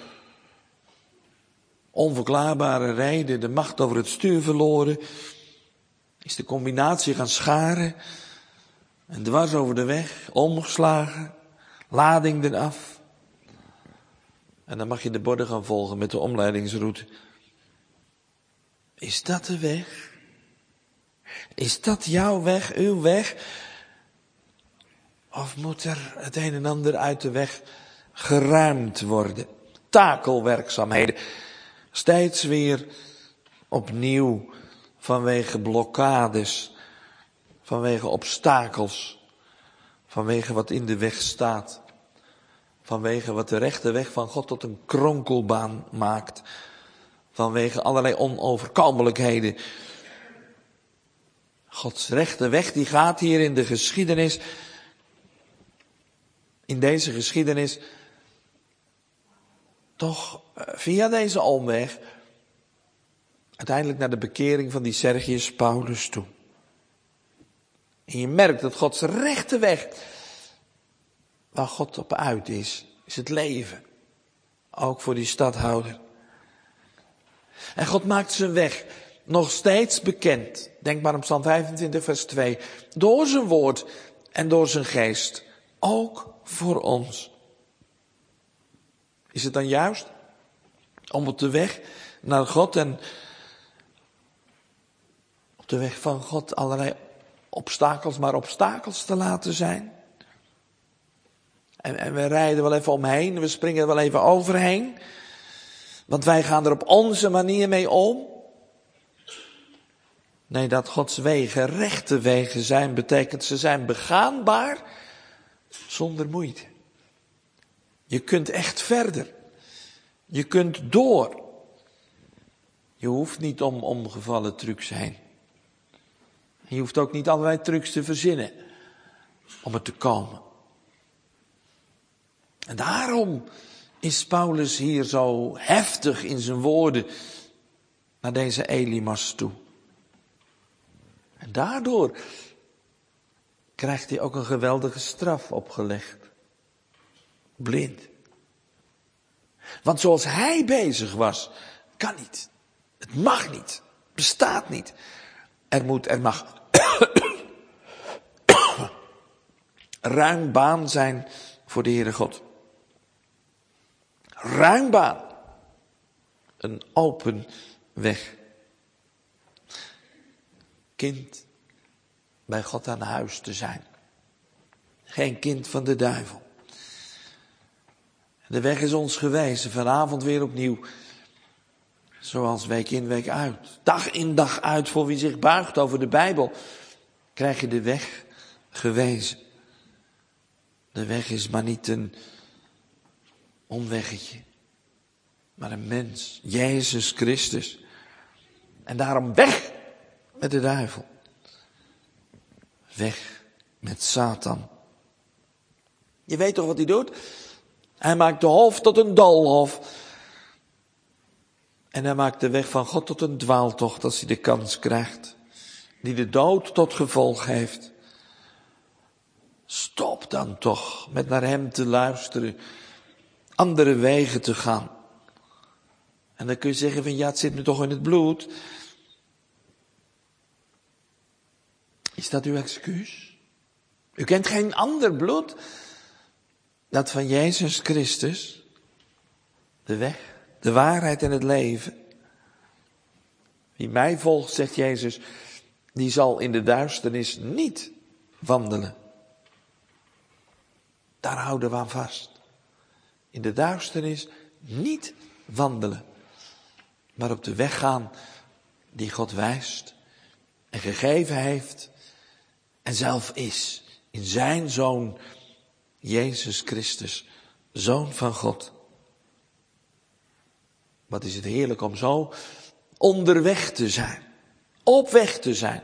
[SPEAKER 1] onverklaarbare reden de macht over het stuur verloren. Is de combinatie gaan scharen. En dwars over de weg, omgeslagen. Lading eraf. En dan mag je de borden gaan volgen met de omleidingsroute. Is dat de weg? Is dat jouw weg, uw weg? Of moet er het een en ander uit de weg geruimd worden? Takelwerkzaamheden. Steeds weer opnieuw vanwege blokkades, vanwege obstakels, vanwege wat in de weg staat, vanwege wat de rechte weg van God tot een kronkelbaan maakt, vanwege allerlei onoverkomelijkheden. Gods rechte weg die gaat hier in de geschiedenis, in deze geschiedenis, toch via deze omweg uiteindelijk naar de bekering van die Sergius Paulus toe. En je merkt dat Gods rechte weg, waar God op uit is het leven. Ook voor die stadhouder. En God maakt zijn weg nog steeds bekend. Denk maar op Psalm 25 vers 2. Door zijn woord en door zijn geest. Ook voor ons. Is het dan juist om op de weg naar God en op de weg van God allerlei obstakels te laten zijn? En we rijden wel even omheen, we springen er wel even overheen. Want wij gaan er op onze manier mee om. Nee, dat Gods wegen rechte wegen zijn, betekent ze zijn begaanbaar zonder moeite. Je kunt echt verder. Je kunt door. Je hoeft niet om omgevallen trucs heen. Je hoeft ook niet allerlei trucs te verzinnen om er te komen. En daarom is Paulus hier zo heftig in zijn woorden naar deze Elimas toe. En daardoor krijgt hij ook een geweldige straf opgelegd. Blind. Want zoals hij bezig was, kan niet. Het mag niet. Bestaat niet. Er mag Ruim baan zijn voor de Heere God. Ruim baan. Een open weg. Kind bij God aan huis te zijn. Geen kind van de duivel. De weg is ons gewezen, vanavond weer opnieuw. Zoals week in, week uit. Dag in, dag uit, voor wie zich buigt over de Bijbel, krijg je de weg gewezen. De weg is maar niet een omweggetje, maar een mens, Jezus Christus. En daarom weg met de duivel. Weg met Satan. Je weet toch wat hij doet? Hij maakt de hof tot een doolhof. En hij maakt de weg van God tot een dwaaltocht als hij de kans krijgt. Die de dood tot gevolg heeft. Stop dan toch met naar hem te luisteren. Andere wegen te gaan. En dan kun je zeggen van ja, het zit nu toch in het bloed. Is dat uw excuus? U kent geen ander bloed. Dat van Jezus Christus. De weg, de waarheid en het leven. Wie mij volgt, zegt Jezus, die zal in de duisternis niet wandelen. Daar houden we aan vast. In de duisternis niet wandelen. Maar op de weg gaan die God wijst en gegeven heeft en zelf is. In zijn Zoon, Jezus Christus, Zoon van God. Wat is het heerlijk om zo onderweg te zijn. Op weg te zijn.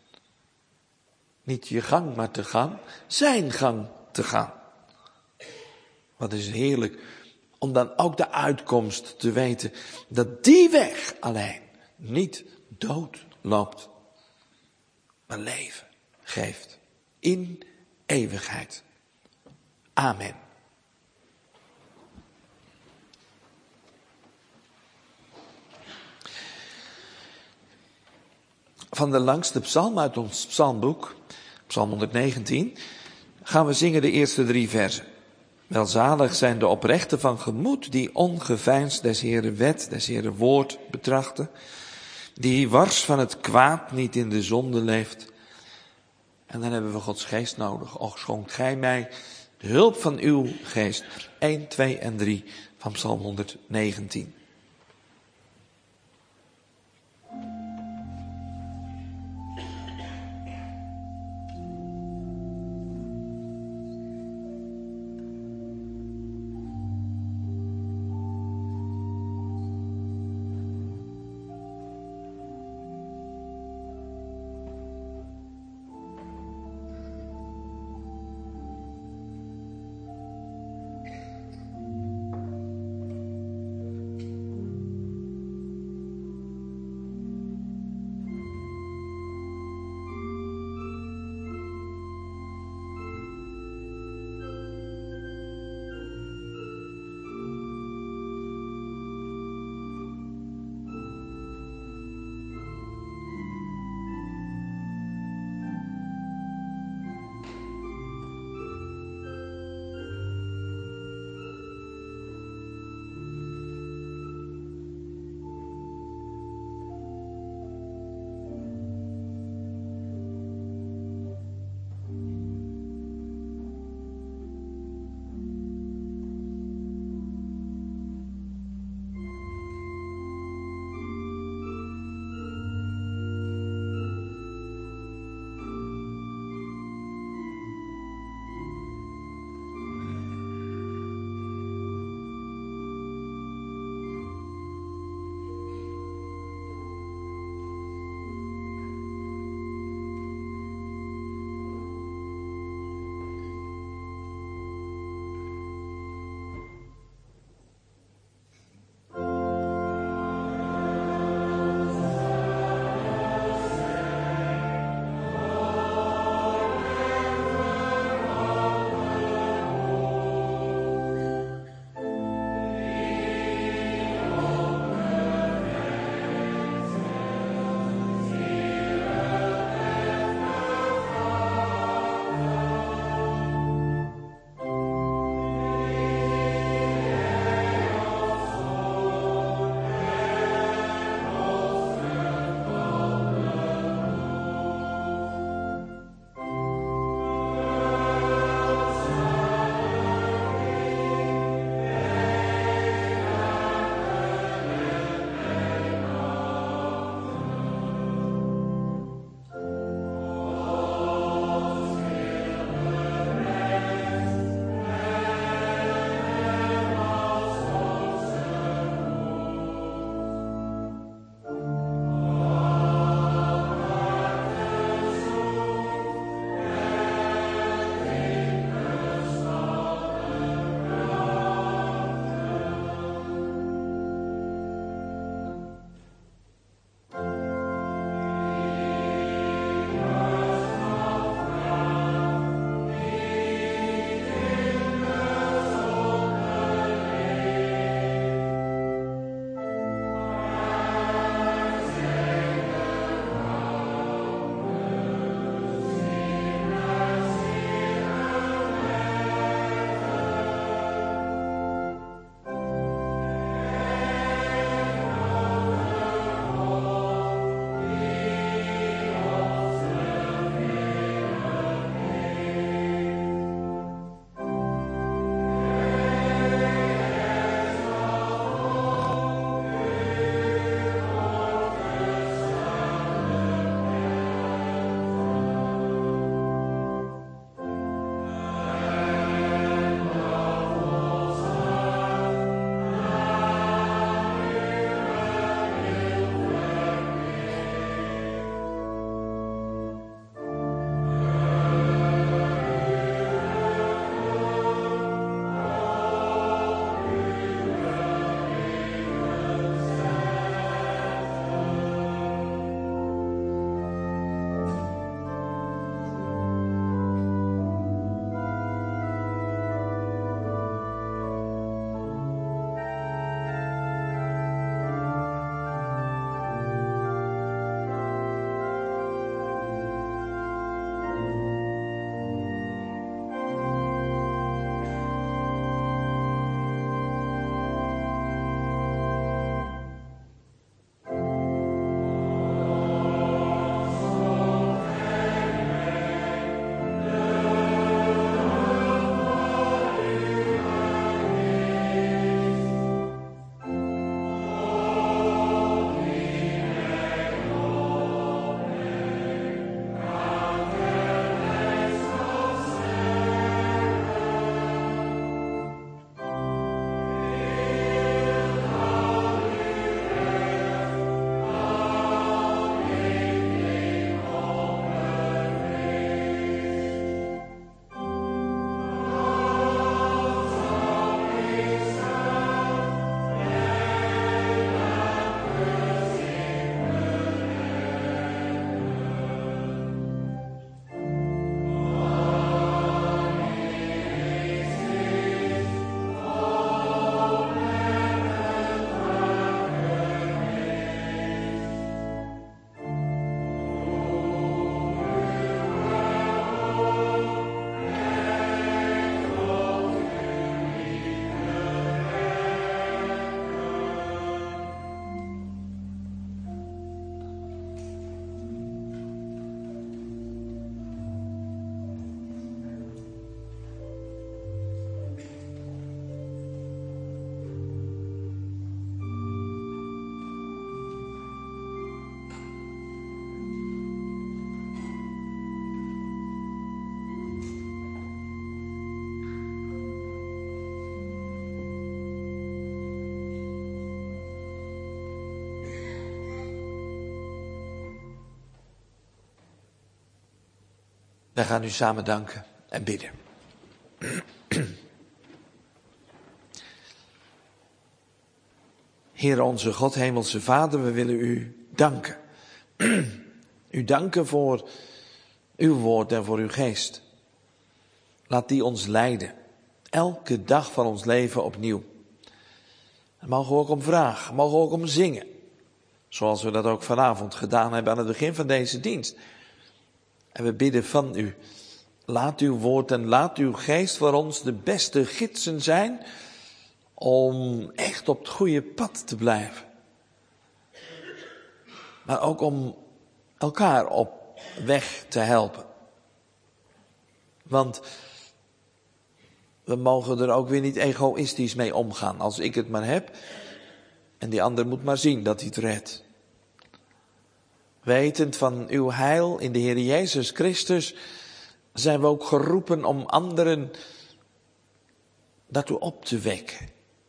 [SPEAKER 1] Niet je gang maar te gaan, zijn gang te gaan. Wat is het heerlijk om dan ook de uitkomst te weten. Dat die weg alleen niet dood loopt. Maar leven geeft. In eeuwigheid. Amen. Van de langste psalm uit ons psalmboek, psalm 119, gaan we zingen de eerste 3 versen. Welzalig zijn de oprechten van gemoed, die ongeveinsd des Heeren wet, des Heeren woord betrachten, die wars van het kwaad niet in de zonde leeft. En dan hebben we Gods geest nodig. Och, schonk gij mij de hulp van uw geest. 1, 2 en 3 van psalm 119. Wij gaan u samen danken en bidden. Heer onze God, hemelse Vader, we willen u danken. U danken voor uw woord en voor uw geest. Laat die ons leiden. Elke dag van ons leven opnieuw. Daar mogen we ook om vragen, mogen we ook om zingen. Zoals we dat ook vanavond gedaan hebben aan het begin van deze dienst. En we bidden van u. Laat uw woord en laat uw geest voor ons de beste gidsen zijn om echt op het goede pad te blijven. Maar ook om elkaar op weg te helpen. Want we mogen er ook weer niet egoïstisch mee omgaan. Als ik het maar heb en die ander moet maar zien dat hij het redt. Wetend van uw heil in de Heer Jezus Christus zijn we ook geroepen om anderen daartoe op te wekken.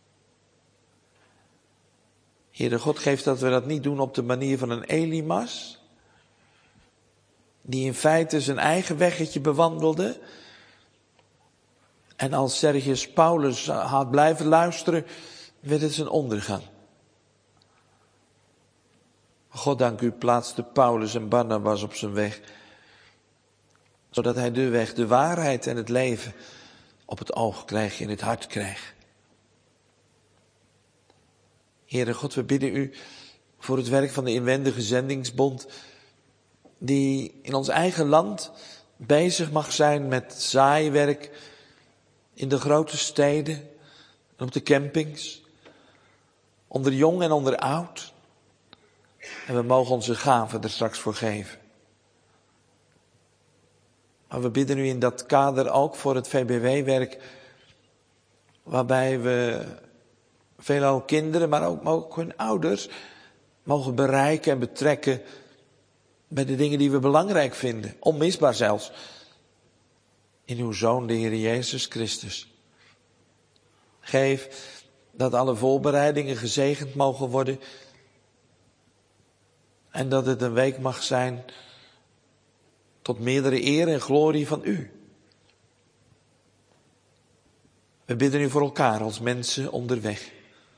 [SPEAKER 1] Heere God, geeft dat we dat niet doen op de manier van een Elimas, die in feite zijn eigen weggetje bewandelde. En als Sergius Paulus had blijven luisteren, werd het zijn ondergang. God dank u plaatste Paulus en Barnabas op zijn weg, zodat hij de weg, de waarheid en het leven op het oog kreeg, in het hart kreeg. Heere God, we bidden u voor het werk van de inwendige zendingsbond, die in ons eigen land bezig mag zijn met zaaiwerk in de grote steden en op de campings, onder jong en onder oud. En we mogen onze gaven er straks voor geven. Maar we bidden u in dat kader ook voor het VBW-werk, waarbij we veelal kinderen, maar ook hun ouders mogen bereiken en betrekken bij de dingen die we belangrijk vinden, onmisbaar zelfs, in uw Zoon, de Heer Jezus Christus. Geef dat alle voorbereidingen gezegend mogen worden en dat het een week mag zijn tot meerdere eer en glorie van u. We bidden u voor elkaar als mensen onderweg.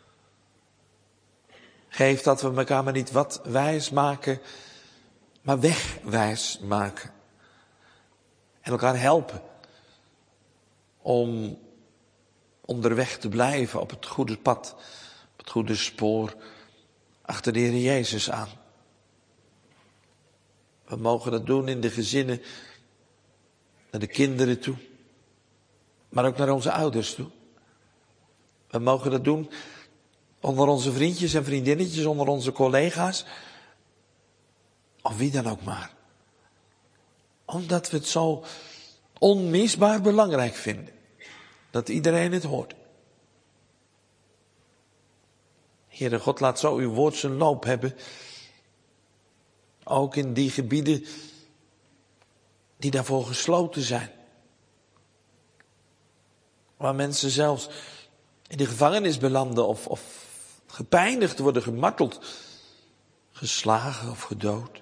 [SPEAKER 1] Geef dat we elkaar maar niet wat wijs maken, maar wegwijs maken. En elkaar helpen om onderweg te blijven op het goede pad, op het goede spoor, achter de Heer Jezus aan. We mogen dat doen in de gezinnen, naar de kinderen toe, maar ook naar onze ouders toe. We mogen dat doen onder onze vriendjes en vriendinnetjes, onder onze collega's, of wie dan ook maar. Omdat we het zo onmisbaar belangrijk vinden, dat iedereen het hoort. Heere God, laat zo uw woord zijn loop hebben, ook in die gebieden die daarvoor gesloten zijn. Waar mensen zelfs in de gevangenis belanden of gepijnigd worden, gemarteld, geslagen of gedood.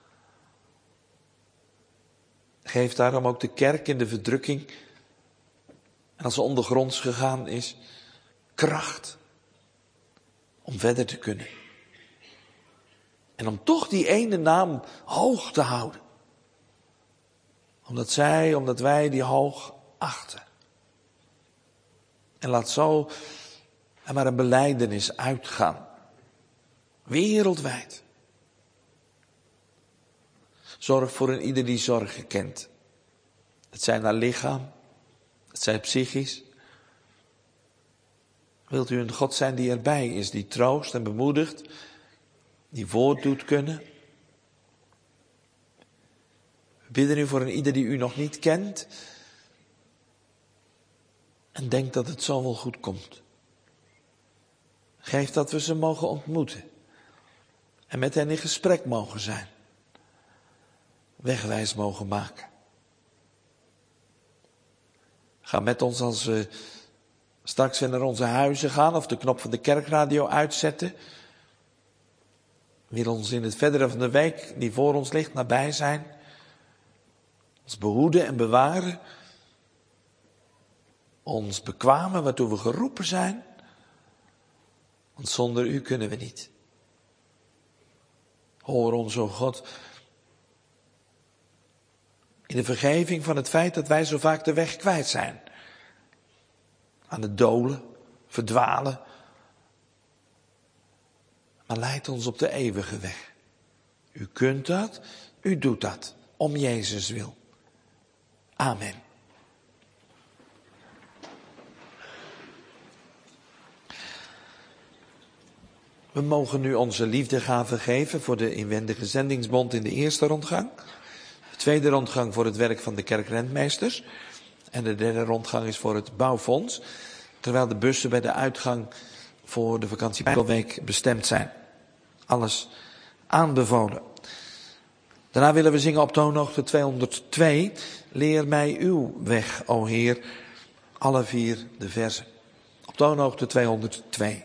[SPEAKER 1] Geef daarom ook de kerk in de verdrukking, en als ze ondergronds gegaan is, kracht om verder te kunnen. En om toch die ene naam hoog te houden. Omdat wij die hoog achten. En laat zo er maar een belijdenis uitgaan. Wereldwijd. Zorg voor een ieder die zorgen kent. Het zij naar lichaam, het zij psychisch. Wilt u een God zijn die erbij is, die troost en bemoedigt, die woord doet kunnen. We bidden u voor een ieder die u nog niet kent en denkt dat het zo wel goed komt. Geef dat we ze mogen ontmoeten en met hen in gesprek mogen zijn. Wegwijs mogen maken. Ga met ons als we straks weer naar onze huizen gaan of de knop van de kerkradio uitzetten. Wil ons in het verdere van de week die voor ons ligt nabij zijn. Ons behoeden en bewaren. Ons bekwamen waartoe we geroepen zijn. Want zonder u kunnen we niet. Hoor ons, o God, in de vergeving van het feit dat wij zo vaak de weg kwijt zijn. Aan het dolen, verdwalen. Maar leid ons op de eeuwige weg. U kunt dat, u doet dat, om Jezus wil. Amen. We mogen nu onze liefdegave geven voor de inwendige zendingsbond in de eerste rondgang. De tweede rondgang voor het werk van de kerkrentmeesters. En de derde rondgang is voor het bouwfonds. Terwijl de bussen bij de uitgang voor de vakantiebijbelweek bestemd zijn. Alles aanbevolen. Daarna willen we zingen op toonhoogte 202. Leer mij uw weg, o Heer. Alle 4 de verzen. Op toonhoogte 202.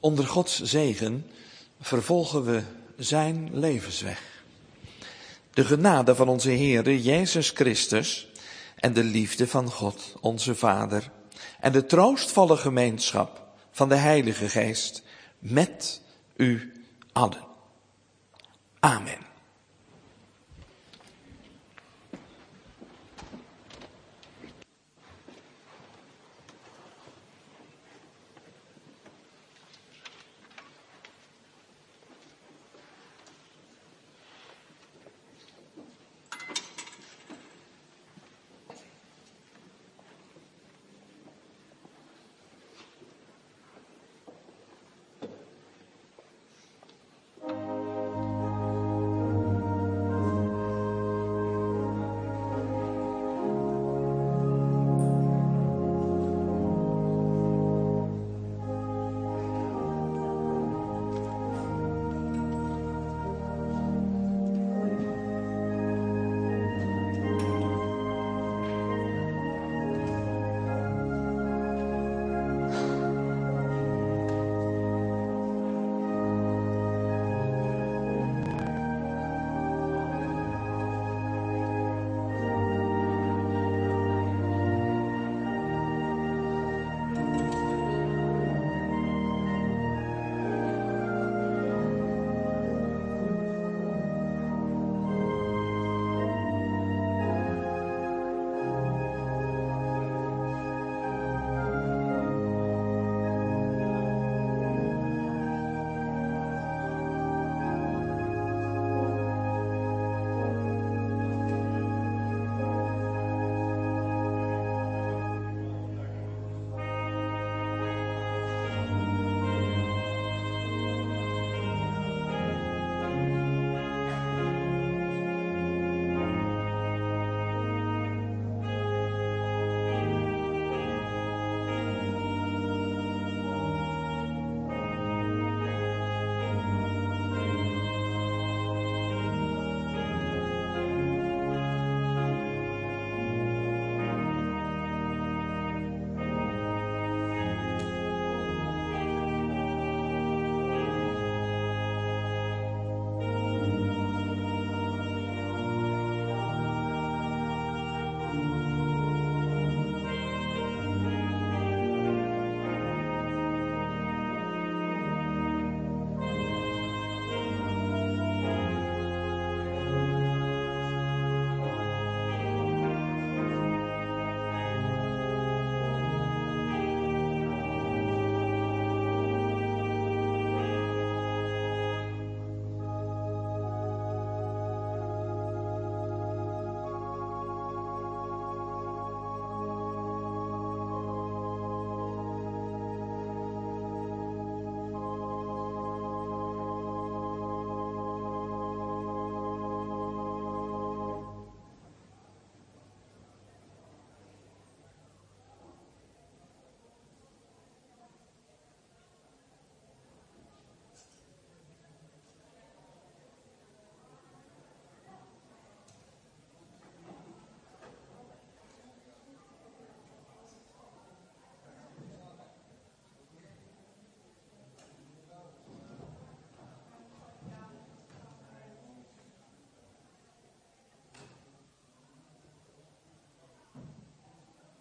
[SPEAKER 1] Onder Gods zegen vervolgen we zijn levensweg. De genade van onze Heere Jezus Christus en de liefde van God, onze Vader, en de troostvolle gemeenschap van de Heilige Geest met u allen. Amen.